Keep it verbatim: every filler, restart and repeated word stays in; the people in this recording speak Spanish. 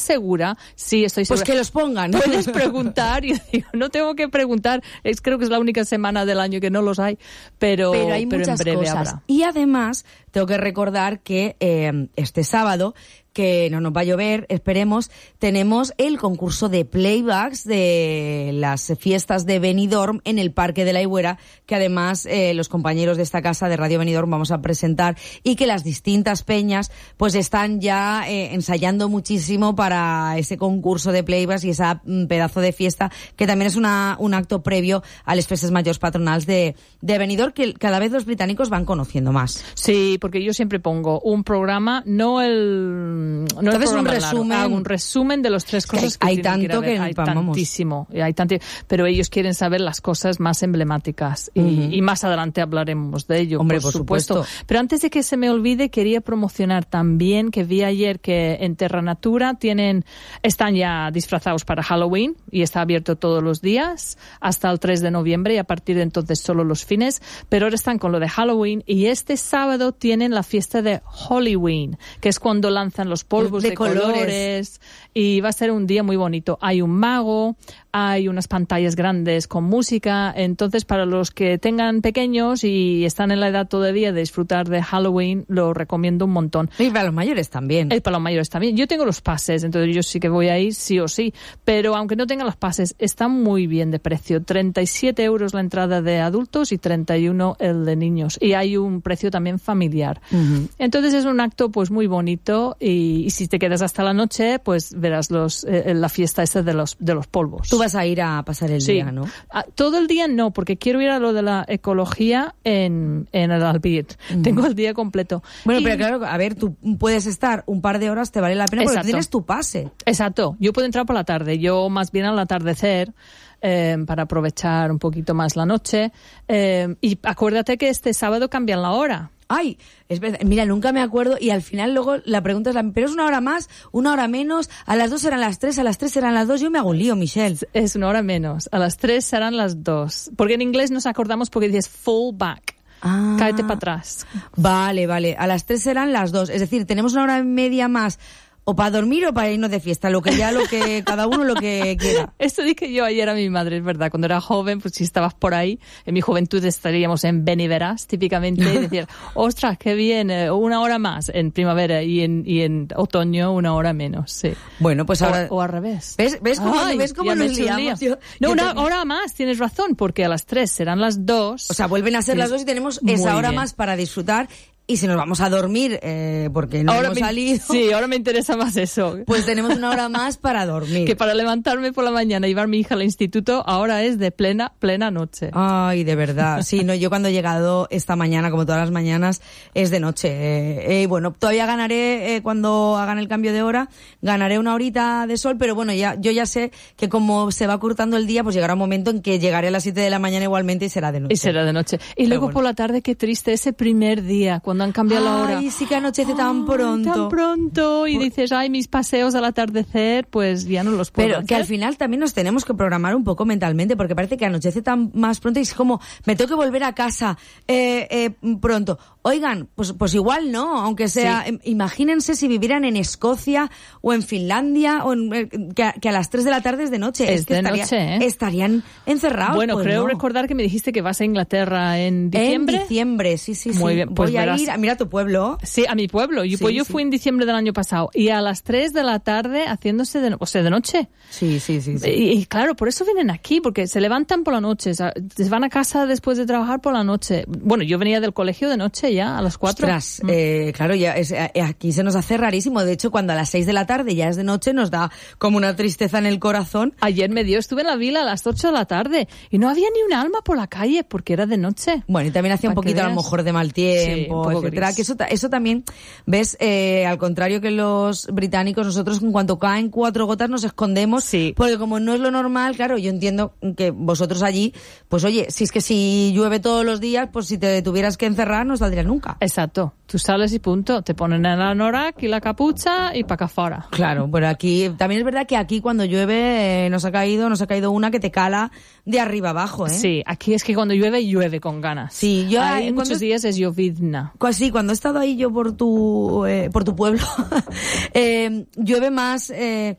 segura? Sí, estoy segura. Pues que los pongan. Puedes preguntar, y digo, no tengo que preguntar, es, creo que es la única semana del año que no los hay, pero, pero hay pero muchas en breve cosas. habrá. Y además, tengo que recordar que eh, este sábado, que no nos va a llover, esperemos, tenemos el concurso de playbacks de las fiestas de Benidorm en el Parque de la Higuera, que además eh, los compañeros de esta casa de Radio Benidorm vamos a presentar, y que las distintas peñas pues están ya eh, ensayando muchísimo para ese concurso de playbacks y ese pedazo de fiesta, que también es una un acto previo a las fiestas mayores patronales de, de Benidorm, que cada vez los británicos van conociendo más. Sí, porque yo siempre pongo un programa, no el... No Entonces un resumen, largo, un resumen de las tres cosas que hay, que hay tanto que, que hay vamos. tantísimo, hay tanto, pero ellos quieren saber las cosas más emblemáticas y, uh-huh. y más adelante hablaremos de ello. Hombre, por, por supuesto. supuesto. Pero antes de que se me olvide, quería promocionar también que vi ayer que en Terra Natura tienen están ya disfrazados para Halloween y está abierto todos los días hasta el tres de noviembre y a partir de entonces solo los fines, pero ahora están con lo de Halloween y este sábado tienen la fiesta de Halloween, que es cuando lanzan los polvos de, de colores. colores y va a ser un día muy bonito. Hay un mago, hay unas pantallas grandes con música, entonces para los que tengan pequeños y están en la edad todavía de disfrutar de Halloween, lo recomiendo un montón. Y para los mayores también. Y para los mayores también. Yo tengo los pases, entonces yo sí que voy a ir sí o sí, pero aunque no tenga los pases, está muy bien de precio. treinta y siete euros la entrada de adultos y treinta y uno el de niños. Y hay un precio también familiar. Uh-huh. Entonces es un acto pues muy bonito y, y si te quedas hasta la noche, pues verás los eh, la fiesta esa de los de los polvos. Tú vas a ir a pasar el sí. día, ¿no? Ah, todo el día no, porque quiero ir a lo de la ecología en, en el Albiet. Uh-huh. Tengo el día completo. Bueno, y... pero claro, a ver, tú puedes estar un par de horas, te vale la pena porque Exacto. tienes tu pase. Exacto. Yo puedo entrar por la tarde, yo más bien al atardecer, eh, para aprovechar un poquito más la noche. Eh, y acuérdate que este sábado cambian la hora. Ay, es verdad, mira, nunca me acuerdo y al final luego la pregunta es la, pero es una hora más, una hora menos, a las dos serán las tres, a las tres serán las dos, yo me hago un lío, Michelle. Es una hora menos, a las tres serán las dos, porque en inglés nos acordamos porque dices fall back. Ah, cáete para atrás. Vale, vale, a las tres serán las dos, es decir, tenemos una hora y media más. O para dormir o para irnos de fiesta, lo que ya, lo que cada uno lo que quiera. Esto dije yo ayer a mi madre, es verdad. Cuando era joven, pues si estabas por ahí, en mi juventud estaríamos en Beniveras, típicamente, y decir, ostras, qué bien, una hora más en primavera y en, y en otoño una hora menos, sí. Bueno, pues ahora... O, o al revés. ¿Ves, ves cómo, Ay, ¿ves cómo nos liamos? Yo, no, yo una te... hora más, tienes razón, porque a las tres serán las dos. O sea, vuelven a ser las dos y tenemos esa hora bien. más para disfrutar. Y si nos vamos a dormir, eh, porque no ahora hemos me, salido... Sí, ahora me interesa más eso. Pues tenemos una hora más para dormir. Que para levantarme por la mañana y llevar a mi hija al instituto, ahora es de plena, plena noche. Ay, de verdad. Sí, no, yo cuando he llegado esta mañana, como todas las mañanas, es de noche. Eh, eh, bueno, todavía ganaré, eh, cuando hagan el cambio de hora, ganaré una horita de sol, pero bueno, ya yo ya sé que como se va cortando el día, pues llegará un momento en que llegaré a las siete de la mañana igualmente y será de noche. Y será de noche. Y pero luego bueno. Por la tarde, qué triste, ese primer día, cuando han cambiado la hora. Ay, sí que anochece tan pronto. Tan pronto. Y dices, ay, mis paseos al atardecer, pues ya no los puedo Pero hacer. que al final también nos tenemos que programar un poco mentalmente, porque parece que anochece tan más pronto y es como, me tengo que volver a casa eh, eh, pronto. Oigan, pues pues igual no, aunque sea, sí. Imagínense si vivieran en Escocia o en Finlandia, o en, eh, que, a, que a las tres de la tarde es de noche. Es, es que de estaría, noche, ¿eh? Estarían encerrados. Bueno, pues creo no. recordar que me dijiste que vas a Inglaterra en diciembre. En diciembre, sí, sí, sí. Muy bien, pues voy verás. a ir, a, mira tu pueblo. Sí, a mi pueblo. Yo, sí, pues yo sí. fui en diciembre del año pasado y a las tres de la tarde haciéndose de, o sea, de noche. Sí, sí, sí. sí. Y, y claro, por eso vienen aquí, porque se levantan por la noche, se van a casa después de trabajar por la noche. Bueno, yo venía del colegio de noche ya, a las cuatro. Ostras, mm. eh, claro, ya es, aquí se nos hace rarísimo. De hecho, cuando a las seis de la tarde ya es de noche, nos da como una tristeza en el corazón. Ayer me dio, estuve en la vila a las ocho de la tarde y no había ni un alma por la calle porque era de noche. Bueno, y también hacía un poquito a lo mejor de mal tiempo, sí, etcétera. Que eso, eso también, ves, eh, al contrario que los británicos, nosotros en cuanto caen cuatro gotas nos escondemos, sí. Porque como no es lo normal, claro, yo entiendo que vosotros allí, pues oye, si es que si llueve todos los días, pues si te tuvieras que encerrar no saldrías nunca. Exacto, tú sales y punto, te ponen el anorak y la capucha y pa' acá afuera. Claro, pero aquí, también es verdad que aquí cuando llueve eh, nos ha caído, nos ha caído una que te cala de arriba abajo, ¿eh? Sí, aquí es que cuando llueve, llueve con ganas. Sí, yo hay eh, muchos cuando, días es llovidna. Sí, cuando he estado ahí yo por tu, eh, por tu pueblo, eh, llueve más, eh,